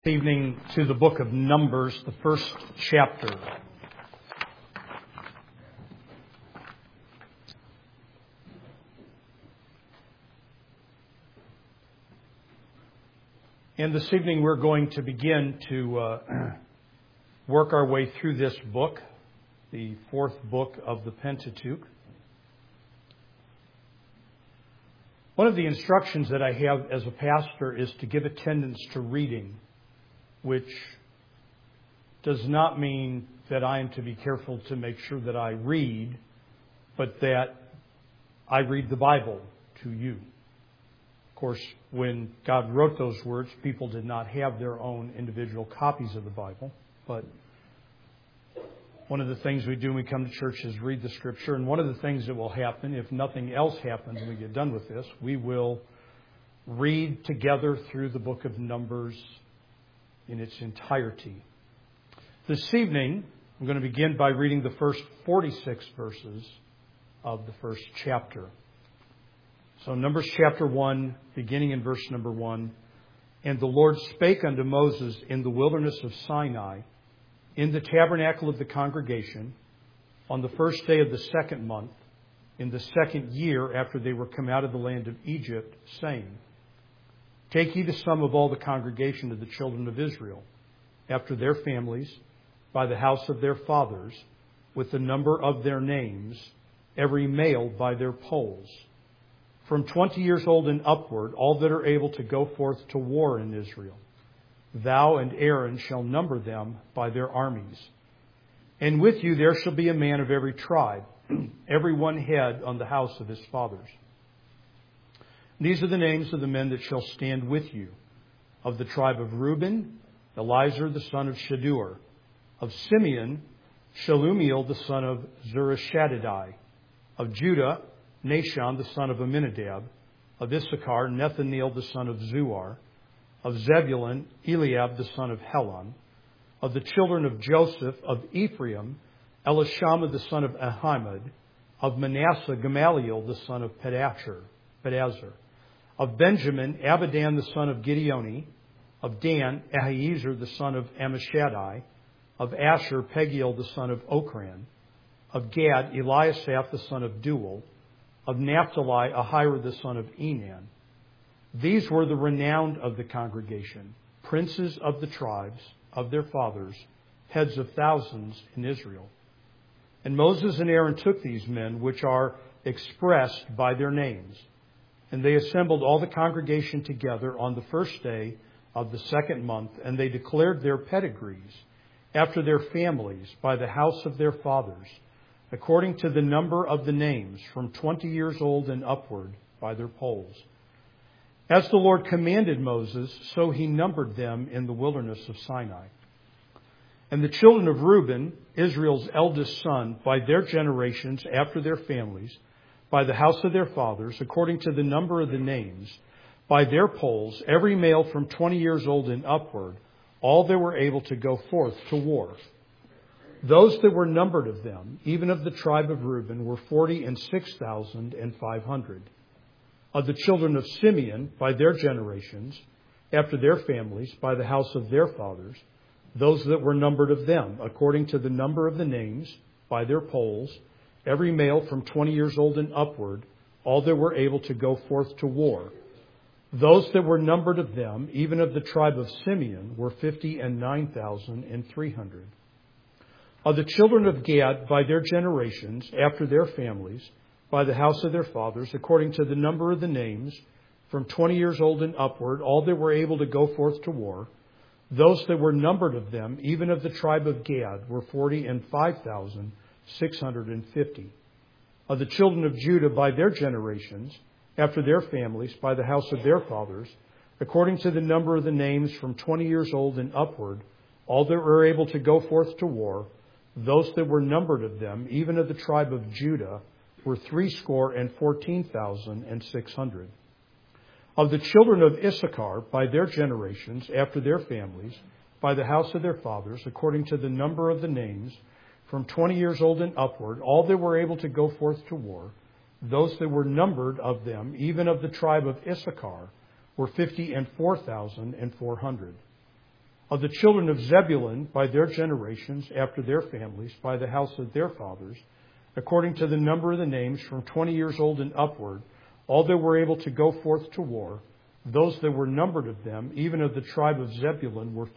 Evening to the book of Numbers, the first chapter. And this evening we're going to begin to work our way through this book, the fourth book of the Pentateuch. One of the instructions that I have as a pastor is to give attendance to reading, which does not mean that I am to be careful to make sure that I read, but that I read the Bible to you. Of course, when God wrote those words, people did not have their own individual copies of the Bible. But one of the things we do when we come to church is read the Scripture. And one of the things that will happen, if nothing else happens when we get done with this, we will read together through the book of Numbers in its entirety. This evening, I'm going to begin by reading the first 46 verses of the first chapter. So Numbers chapter 1, beginning in verse number 1. And the Lord spake unto Moses in the wilderness of Sinai, in the tabernacle of the congregation, on the first day of the second month, in the second year after they were come out of the land of Egypt, saying, Take ye the sum of all the congregation of the children of Israel, after their families, by the house of their fathers, with the number of their names, every male by their polls. From 20 years old and upward, all that are able to go forth to war in Israel. Thou and Aaron shall number them by their armies. And with you there shall be a man of every tribe, every one head on the house of his fathers. These are the names of the men that shall stand with you. Of the tribe of Reuben, Elizur the son of Shedeur. Of Simeon, Shelumiel the son of Zurishaddai. Of Judah, Nahshon the son of Amminadab. Of Issachar, Nethaneel the son of Zuar. Of Zebulun, Eliab the son of Helon. Of the children of Joseph, of Ephraim, Elishama the son of Ahimad. Of Manasseh, Gamaliel the son of Pedazur. Of Benjamin, Abidan the son of Gideoni. Of Dan, Ahiezer the son of Ammishaddai. Of Asher, Pagiel the son of Okran. Of Gad, Eliasaph the son of Duel. Of Naphtali, Ahira the son of Enan. These were the renowned of the congregation, princes of the tribes of their fathers, heads of thousands in Israel. And Moses and Aaron took these men, which are expressed by their names, and they assembled all the congregation together on the first day of the second month, and they declared their pedigrees after their families by the house of their fathers, according to the number of the names, from 20 years old and upward by their polls. As the Lord commanded Moses, so he numbered them in the wilderness of Sinai. And the children of Reuben, Israel's eldest son, by their generations after their families, by the house of their fathers, according to the number of the names, by their polls, every male from 20 years old and upward, all that were able to go forth to war. Those that were numbered of them, even of the tribe of Reuben, were 46,500. Of the children of Simeon, by their generations, after their families, by the house of their fathers, those that were numbered of them, according to the number of the names, by their polls, every male from 20 years old and upward, all that were able to go forth to war. Those that were numbered of them, even of the tribe of Simeon, were 59,300. Of the children of Gad, by their generations, after their families, by the house of their fathers, according to the number of the names, from 20 years old and upward, all that were able to go forth to war, those that were numbered of them, even of the tribe of Gad, were 45,650. Of the children of Judah, by their generations, after their families, by the house of their fathers, according to the number of the names, from 20 years old and upward, all that were able to go forth to war, those that were numbered of them, even of the tribe of Judah, were 314,600. Of the children of Issachar, by their generations, after their families, by the house of their fathers, according to the number of the names, from 20 years old and upward, all that were able to go forth to war, those that were numbered of them, even of the tribe of Issachar, were 54,400. Of the children of Zebulun, by their generations, after their families, by the house of their fathers, according to the number of the names, from 20 years old and upward, all that were able to go forth to war, those that were numbered of them, even of the tribe of Zebulun, were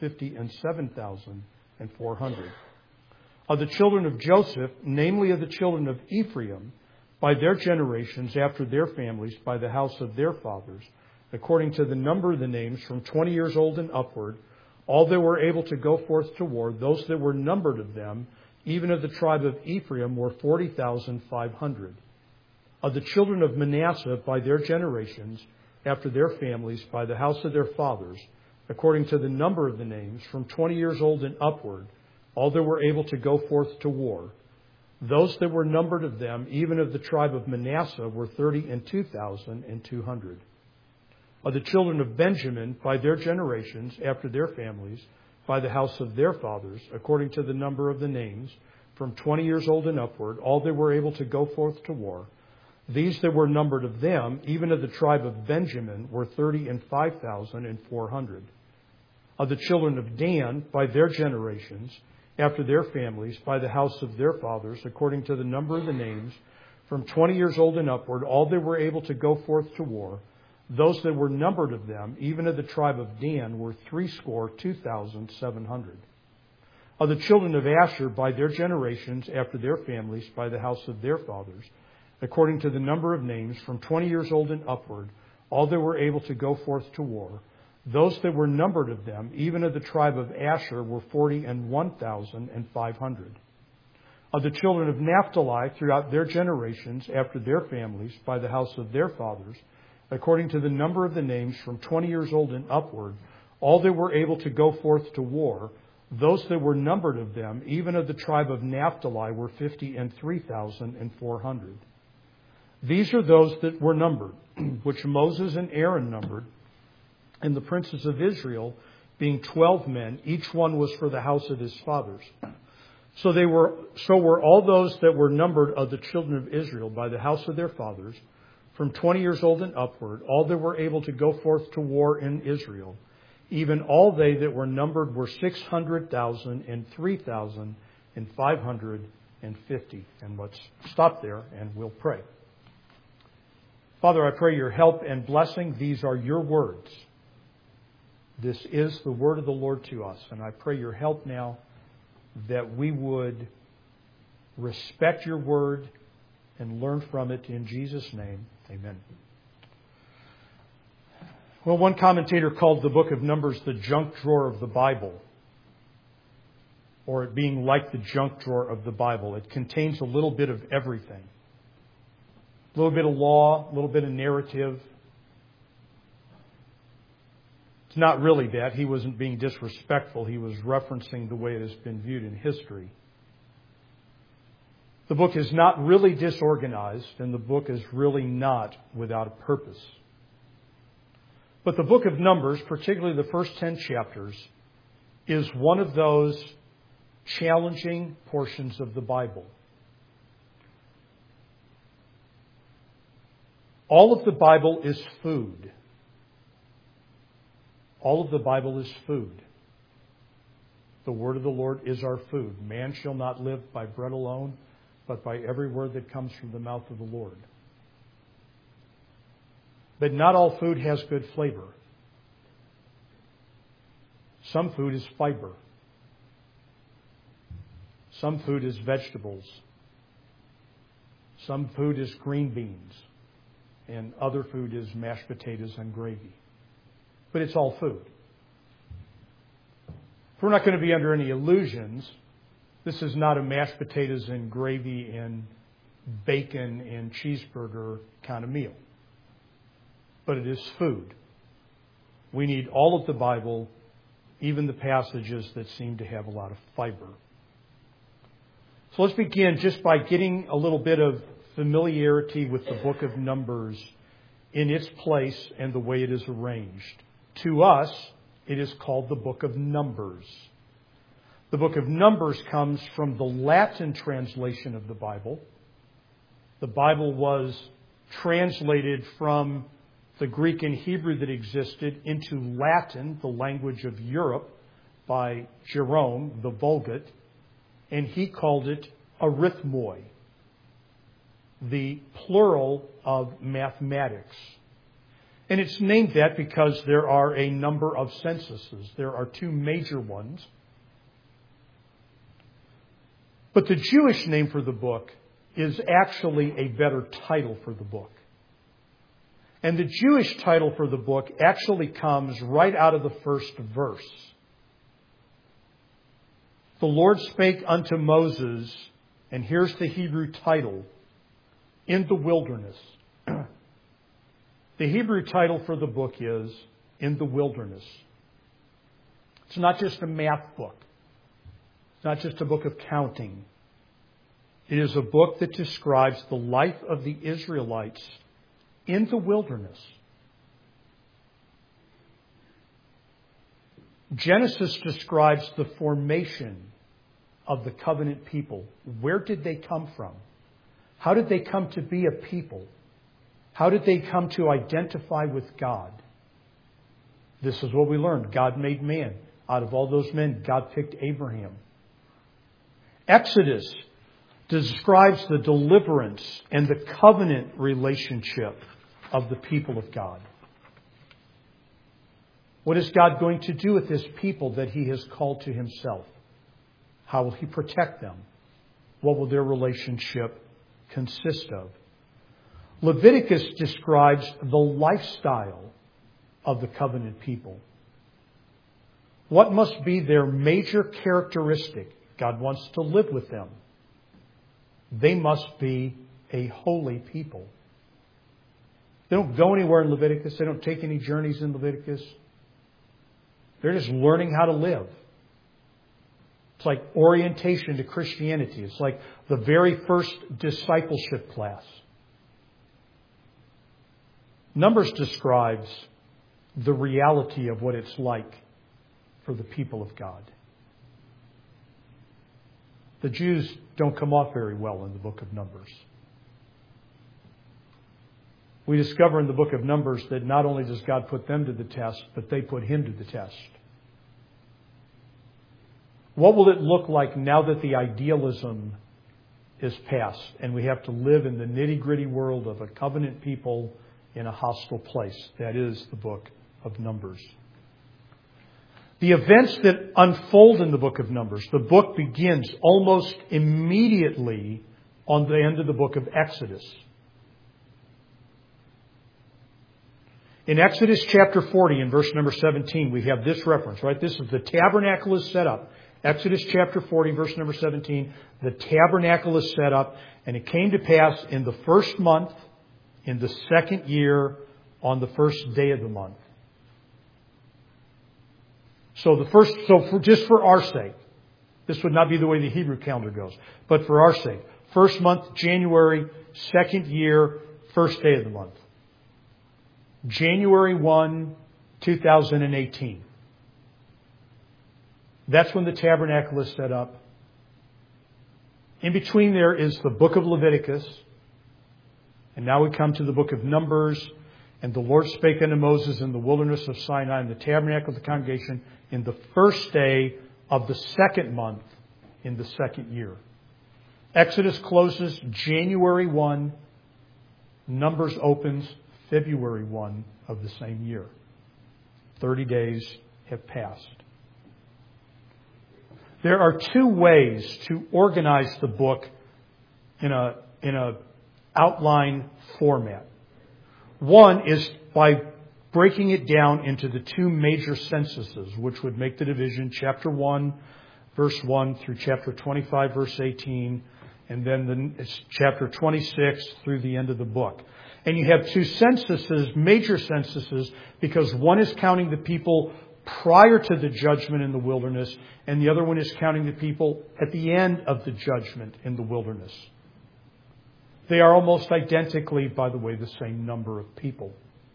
57,400. Of the children of Joseph, namely of the children of Ephraim, by their generations, after their families, by the house of their fathers, according to the number of the names, from 20 years old and upward, all that were able to go forth to war, those that were numbered of them, even of the tribe of Ephraim, were 40,500. Of the children of Manasseh, by their generations, after their families, by the house of their fathers, according to the number of the names, from 20 years old and upward, all that were able to go forth to war, those that were numbered of them, even of the tribe of Manasseh, were 32,200. Of the children of Benjamin, by their generations, after their families, by the house of their fathers, according to the number of the names, from 20 years old and upward, all that were able to go forth to war, these that were numbered of them, even of the tribe of Benjamin, were 35,400. Of the children of Dan, by their generations, after their families, by the house of their fathers, according to the number of the names, from 20 years old and upward, all that were able to go forth to war, those that were numbered of them, even of the tribe of Dan, were 62,700. Of the children of Asher, by their generations, after their families, by the house of their fathers, according to the number of names, from 20 years old and upward, all that were able to go forth to war, those that were numbered of them, even of the tribe of Asher, were 41,500. Of the children of Naphtali, throughout their generations, after their families, by the house of their fathers, according to the number of the names, from 20 years old and upward, all that were able to go forth to war, those that were numbered of them, even of the tribe of Naphtali, were 53,400. These are those that were numbered, which Moses and Aaron numbered, and the princes of Israel, being 12 men, each one was for the house of his fathers. So were all those that were numbered of the children of Israel by the house of their fathers, from 20 years old and upward, all that were able to go forth to war in Israel. Even all they that were numbered were 600,003,550. And let's stop there and we'll pray. Father, I pray your help and blessing. These are your words. This is the word of the Lord to us. And I pray your help now that we would respect your word and learn from it in Jesus' name. Amen. Well, one commentator called the book of Numbers the junk drawer of the Bible, or it being like the junk drawer of the Bible. It contains a little bit of everything. A little bit of law, a little bit of narrative. It's not really that. He wasn't being disrespectful. He was referencing the way it has been viewed in history. The book is not really disorganized, and the book is really not without a purpose. But the book of Numbers, particularly the first 10 chapters, is one of those challenging portions of the Bible. All of the Bible is food. All of the Bible is food. The word of the Lord is our food. Man shall not live by bread alone, but by every word that comes from the mouth of the Lord. But not all food has good flavor. Some food is fiber. Some food is vegetables. Some food is green beans. And other food is mashed potatoes and gravy. But it's all food. If we're not going to be under any illusions, this is not a mashed potatoes and gravy and bacon and cheeseburger kind of meal. But it is food. We need all of the Bible, even the passages that seem to have a lot of fiber. So let's begin just by getting a little bit of familiarity with the book of Numbers in its place and the way it is arranged. To us, it is called the book of Numbers. The book of Numbers comes from the Latin translation of the Bible. The Bible was translated from the Greek and Hebrew that existed into Latin, the language of Europe, by Jerome, the Vulgate, and he called it arithmoi, the plural of mathematics. And it's named that because there are a number of censuses. There are two major ones. But the Jewish name for the book is actually a better title for the book. And the Jewish title for the book actually comes right out of the first verse. The Lord spake unto Moses, and here's the Hebrew title, in the wilderness. The Hebrew title for the book is In the Wilderness. It's not just a math book. It's not just a book of counting. It is a book that describes the life of the Israelites in the wilderness. Genesis describes the formation of the covenant people. Where did they come from? How did they come to be a people? How did they come to identify with God? This is what we learned. God made man. Out of all those men, God picked Abraham. Exodus describes the deliverance and the covenant relationship of the people of God. What is God going to do with this people that He has called to Himself? How will He protect them? What will their relationship consist of? Leviticus describes the lifestyle of the covenant people. What must be their major characteristic? God wants to live with them. They must be a holy people. They don't go anywhere in Leviticus. They don't take any journeys in Leviticus. They're just learning how to live. It's like orientation to Christianity. It's like the very first discipleship class. Numbers describes the reality of what it's like for the people of God. The Jews don't come off very well in the book of Numbers. We discover in the book of Numbers that not only does God put them to the test, but they put Him to the test. What will it look like now that the idealism is past and we have to live in the nitty-gritty world of a covenant people in a hostile place? That is the book of Numbers. The events that unfold in the book of Numbers, the book begins almost immediately on the end of the book of Exodus. In Exodus chapter 40 and verse number 17, we have this reference, right? This is the tabernacle is set up. Exodus chapter 40, verse number 17, the tabernacle is set up, and it came to pass in the first month, in the second year, on the first day of the month. Just for our sake, this would not be the way the Hebrew calendar goes, but for our sake, first month, January, second year, first day of the month. January 1, 2018. That's when the tabernacle is set up. In between there is the book of Leviticus. And now we come to the book of Numbers. And the Lord spake unto Moses in the wilderness of Sinai in the tabernacle of the congregation in the first day of the second month in the second year. Exodus closes January 1. Numbers opens February 1 of the same year. 30 days have passed. There are two ways to organize the book in a outline format. One is by breaking it down into the two major censuses, which would make the division chapter 1, verse 1 through chapter 25, verse 18, and then it's chapter 26 through the end of the book. And you have two censuses, major censuses, because one is counting the people prior to the judgment in the wilderness, and the other one is counting the people at the end of the judgment in the wilderness. They are almost identically, by the way, the same number of people.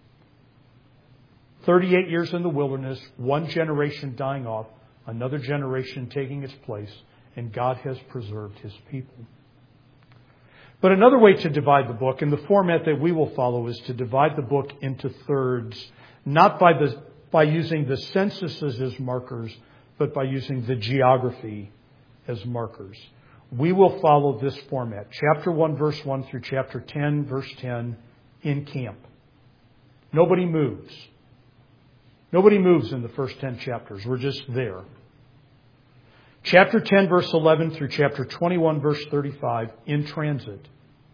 38 years in the wilderness, one generation dying off, another generation taking its place, and God has preserved His people. But another way to divide the book, and the format that we will follow, is to divide the book into thirds, not by using the censuses as markers, but by using the geography as markers. We will follow this format. Chapter 1, verse 1 through chapter 10, verse 10 in camp. Nobody moves. Nobody moves in the first 10 chapters. We're just there. Chapter 10, verse 11 through chapter 21, verse 35 in transit.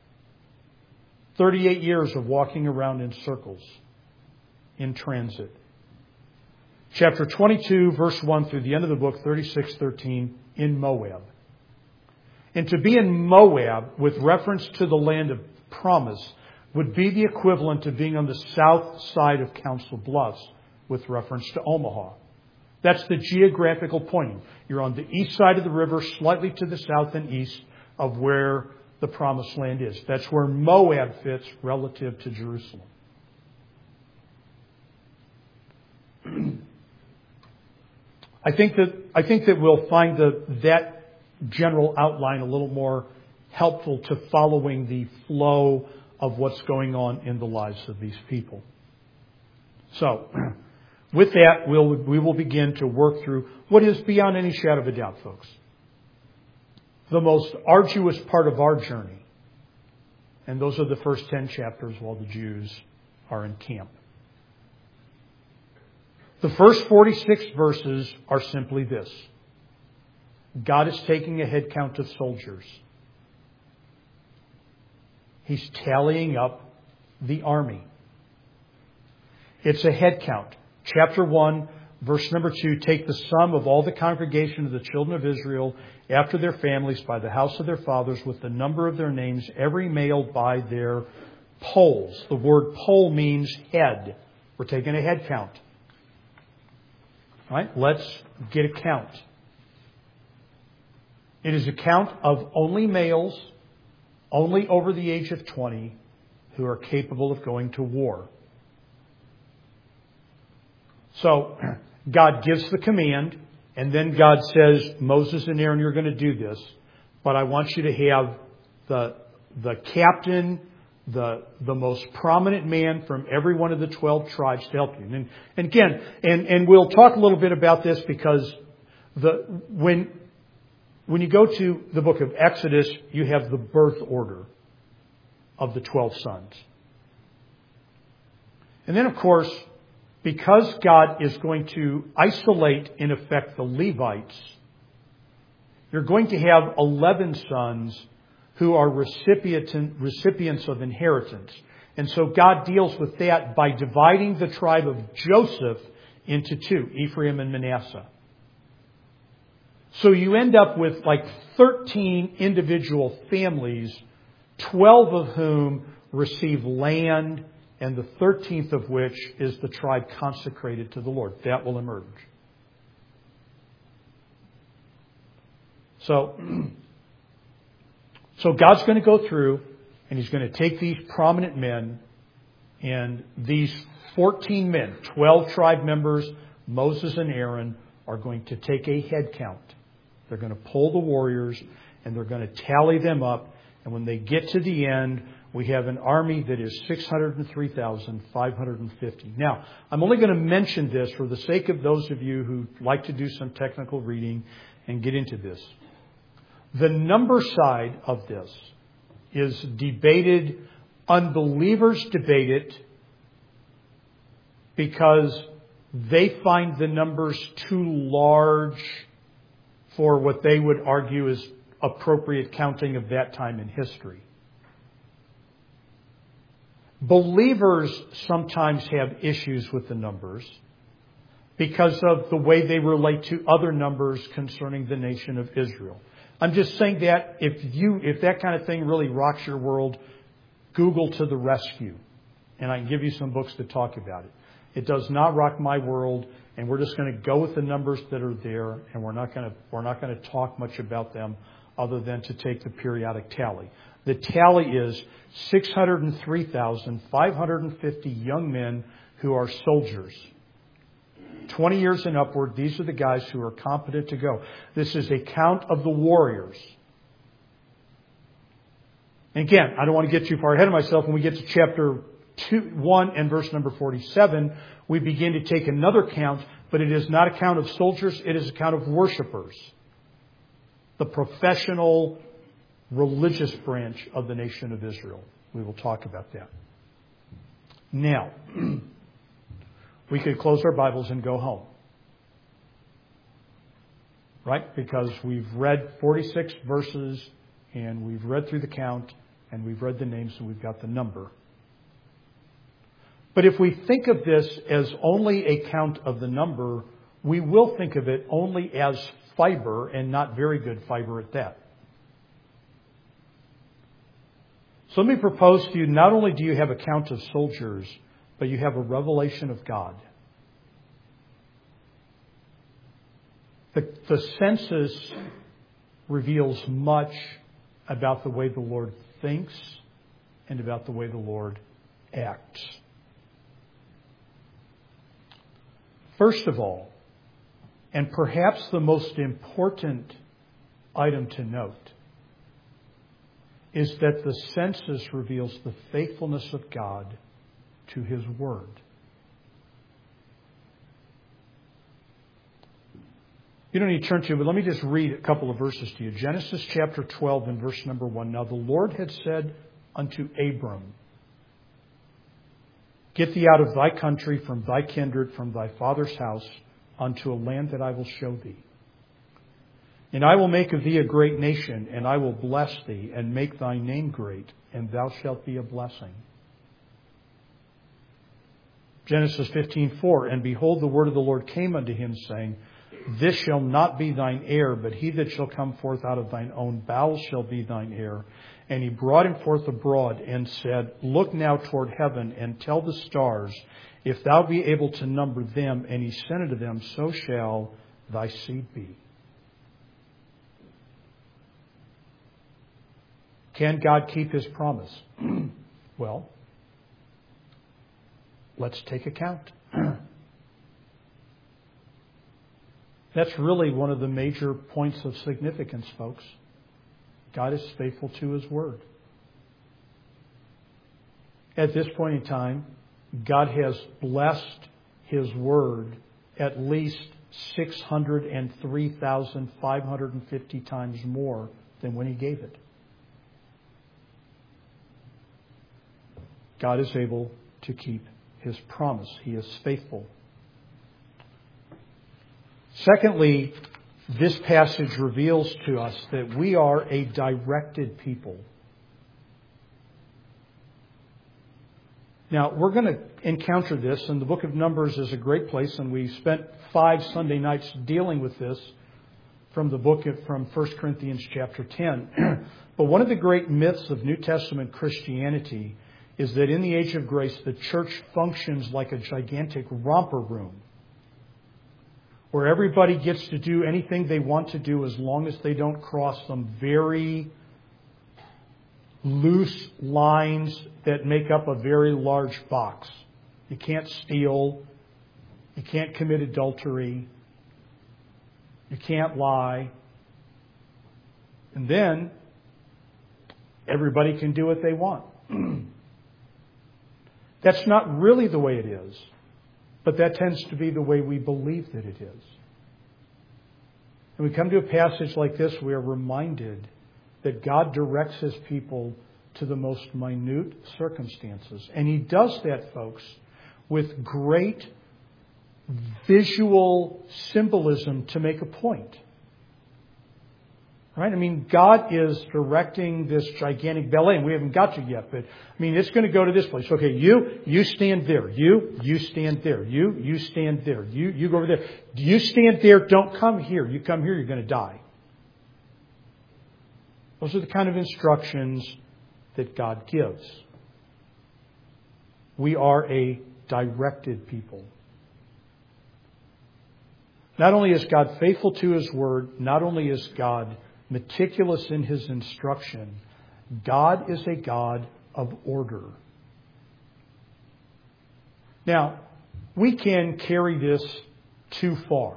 38 years of walking around in circles in transit. Chapter 22, verse 1 through the end of the book, 36:13 in Moab. And to be in Moab, with reference to the land of promise, would be the equivalent of being on the south side of Council Bluffs, with reference to Omaha. That's the geographical pointing. You're on the east side of the river, slightly to the south and east of where the promised land is. That's where Moab fits relative to Jerusalem. I think that we'll find that general outline a little more helpful to following the flow of what's going on in the lives of these people. So, with that, we will begin to work through what is, beyond any shadow of a doubt, folks, the most arduous part of our journey. And those are the first 10 chapters while the Jews are in camp. The first 46 verses are simply this. God is taking a head count of soldiers. He's tallying up the army. It's a head count. Chapter 1, verse number 2, take the sum of all the congregation of the children of Israel after their families by the house of their fathers with the number of their names, every male by their polls. The word poll means head. We're taking a head count. All right? Let's get a count. It is a count of only males, only over the age of 20, who are capable of going to war. So, God gives the command, and then God says, Moses and Aaron, you're going to do this, but I want you to have the captain, the most prominent man from every one of the 12 tribes to help you. And again, and we'll talk a little bit about this because when you go to the book of Exodus, you have the birth order of the 12 sons. And then, of course, because God is going to isolate, in effect, the Levites, you're going to have 11 sons who are recipients of inheritance. And so God deals with that by dividing the tribe of Joseph into two, Ephraim and Manasseh. So you end up with like 13 individual families, 12 of whom receive land, and the 13th of which is the tribe consecrated to the Lord. That will emerge. So God's going to go through, and He's going to take these prominent men, and these 14 men, 12 tribe members, Moses and Aaron, are going to take a head count. They're going to pull the warriors, and they're going to tally them up, and when they get to the end, we have an army that is 603,550. Now, I'm only going to mention this for the sake of those of you who like to do some technical reading and get into this. The number side of this is debated. Unbelievers debate it because they find the numbers too large for what they would argue is appropriate counting of that time in history. Believers sometimes have issues with the numbers because of the way they relate to other numbers concerning the nation of Israel. I'm just saying that if that kind of thing really rocks your world, Google to the rescue. And I can give you some books to talk about it. It does not rock my world, and we're just going to go with the numbers that are there, and we're not going to talk much about them other than to take the periodic tally. The tally is 603,550 young men who are soldiers. 20 years and upward, these are the guys who are competent to go. This is a count of the warriors. And again, I don't want to get too far ahead of myself. When we get to chapter 1 and verse number 47, we begin to take another count But it is not a count of soldiers, it is a count of worshipers. The professional religious branch of the nation of Israel. We will talk about that. Now, we could close our Bibles and go home. Right? Because we've read 46 verses, and we've read through the count, and we've read the names, and we've got the number. But if we think of this as only a count of the number, we will think of it only as fiber, and not very good fiber at that. So let me propose to you, not only do you have a count of soldiers, but you have a revelation of God. The census reveals much about the way the Lord thinks and about the way the Lord acts. First of all, and perhaps the most important item to note, is that the census reveals the faithfulness of God to His Word. You don't need to turn to it, but let me just read a couple of verses to you. Genesis chapter 12 and verse number 1. Now the Lord had said unto Abram, Get thee out of thy country, from thy kindred, from thy father's house, unto a land that I will show thee. And I will make of thee a great nation, and I will bless thee, and make thy name great, and thou shalt be a blessing. Genesis 15:4. And behold, the word of the Lord came unto him, saying, This shall not be thine heir, but he that shall come forth out of thine own bowels shall be thine heir. And he brought him forth abroad, and said, Look now toward heaven, and tell the stars, if thou be able to number them. And he said unto them, So shall thy seed be. Can God keep His promise? Well, let's take account. That's really one of the major points of significance, folks. God is faithful to His Word. At this point in time, God has blessed His Word at least 603,550 times more than when He gave it. God is able to keep His promise. He is faithful. Secondly, this passage reveals to us that we are a directed people. Now, we're going to encounter this, and the book of Numbers is a great place, and we spent 5 Sunday nights dealing with this from the book from 1 Corinthians chapter 10. But one of the great myths of New Testament Christianity is that in the age of grace, the church functions like a gigantic romper room, where everybody gets to do anything they want to do as long as they don't cross some very loose lines that make up a very large box. You can't steal. You can't commit adultery. You can't lie. And then everybody can do what they want. That's not really the way it is, but that tends to be the way we believe that it is. And we come to a passage like this, we are reminded that God directs His people to the most minute circumstances. And He does that, folks, with great visual symbolism to make a point. Right? I mean, God is directing this gigantic ballet, and we haven't got to yet, but I mean, it's going to go to this place. Okay, you stand there. You stand there. You stand there. You go over there. You stand there. Don't come here. You come here, you're going to die. Those are the kind of instructions that God gives. We are a directed people. Not only is God faithful to His Word, not only is God meticulous in His instruction, God is a God of order. Now, we can carry this too far,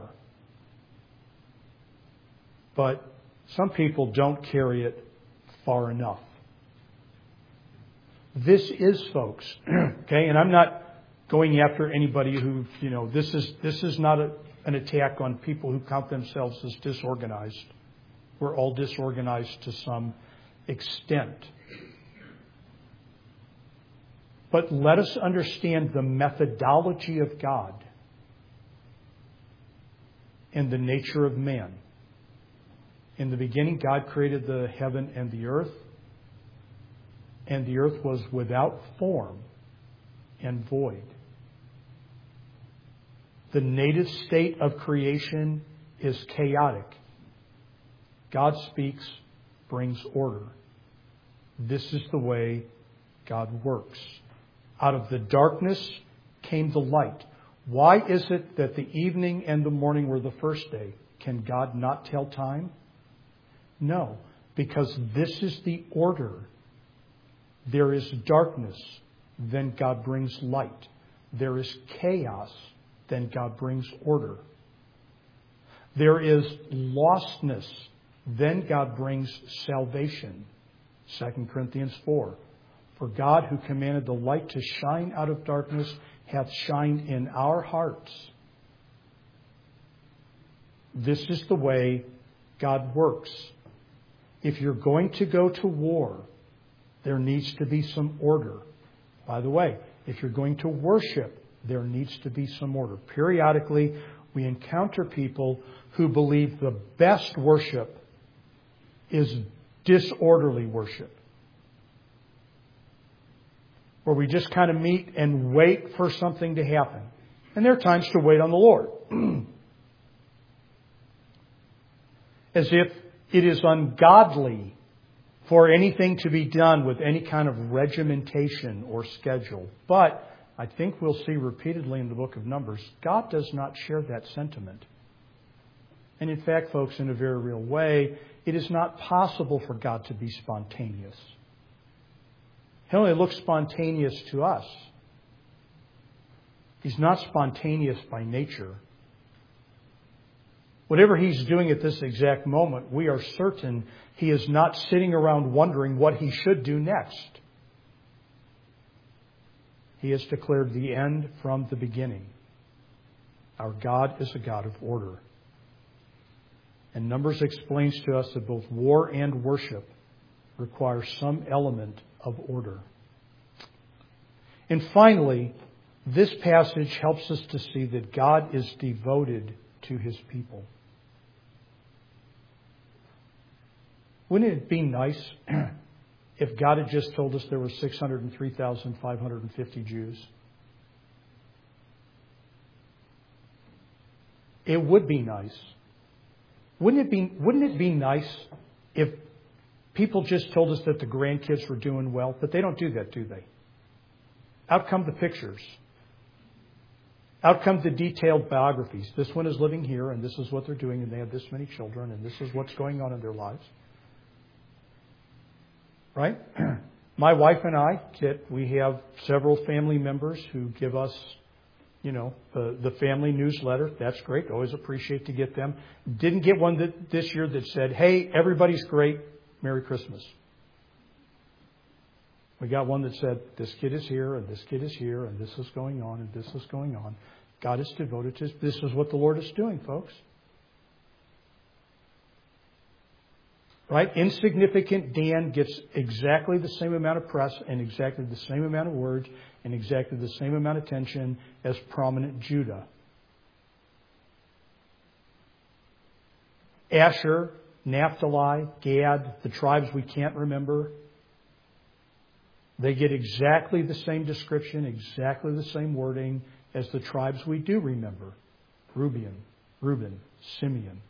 but some people don't carry it far enough. This is, folks, okay, and I'm not going after anybody who, this is not an attack on people who count themselves as disorganized. We're all disorganized to some extent. But let us understand the methodology of God and the nature of man. In the beginning, God created the heaven and the earth was without form and void. The native state of creation is chaotic. God speaks, brings order. This is the way God works. Out of the darkness came the light. Why is it that the evening and the morning were the first day? Can God not tell time? No, because this is the order. There is darkness, then God brings light. There is chaos, then God brings order. There is lostness, then God brings salvation. 2 Corinthians 4. For God, who commanded the light to shine out of darkness, hath shined in our hearts. This is the way God works. If you're going to go to war, there needs to be some order. By the way, if you're going to worship, there needs to be some order. Periodically, we encounter people who believe the best worship is disorderly worship, where we just kind of meet and wait for something to happen. And there are times to wait on the Lord. As if it is ungodly for anything to be done with any kind of regimentation or schedule. But I think we'll see repeatedly in the book of Numbers, God does not share that sentiment. And in fact, folks, in a very real way, it is not possible for God to be spontaneous. He only looks spontaneous to us. He's not spontaneous by nature. Whatever He's doing at this exact moment, we are certain He is not sitting around wondering what He should do next. He has declared the end from the beginning. Our God is a God of order. And Numbers explains to us that both war and worship require some element of order. And finally, this passage helps us to see that God is devoted to His people. Wouldn't it be nice if God had just told us there were 603,550 Jews? It would be nice. Wouldn't it be nice if people just told us that the grandkids were doing well? But they don't do that, do they? Out come the pictures. Out come the detailed biographies. This one is living here, and this is what they're doing, and they have this many children, and this is what's going on in their lives. Right? My wife and I, we have several family members who give us, the family newsletter. That's great. Always appreciate to get them. Didn't get one this year that said, "Hey, everybody's great. Merry Christmas." We got one that said, "This kid is here, and this kid is here, and this is going on, and this is going on." God is devoted to this. Is what the Lord is doing, folks. Right? Insignificant Dan gets exactly the same amount of press and exactly the same amount of words and exactly the same amount of attention as prominent Judah. Asher, Naphtali, Gad, the tribes we can't remember, they get exactly the same description, exactly the same wording as the tribes we do remember. Reuben, Simeon.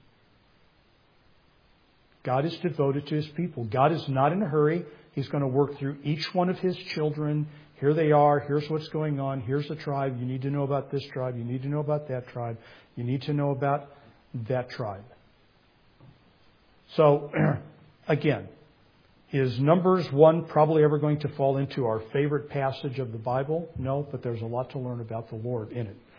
God is devoted to His people. God is not in a hurry. He's going to work through each one of His children. Here they are. Here's what's going on. Here's the tribe. You need to know about this tribe. You need to know about that tribe. You need to know about that tribe. So, again, is Numbers 1 probably ever going to fall into our favorite passage of the Bible? No, but there's a lot to learn about the Lord in it.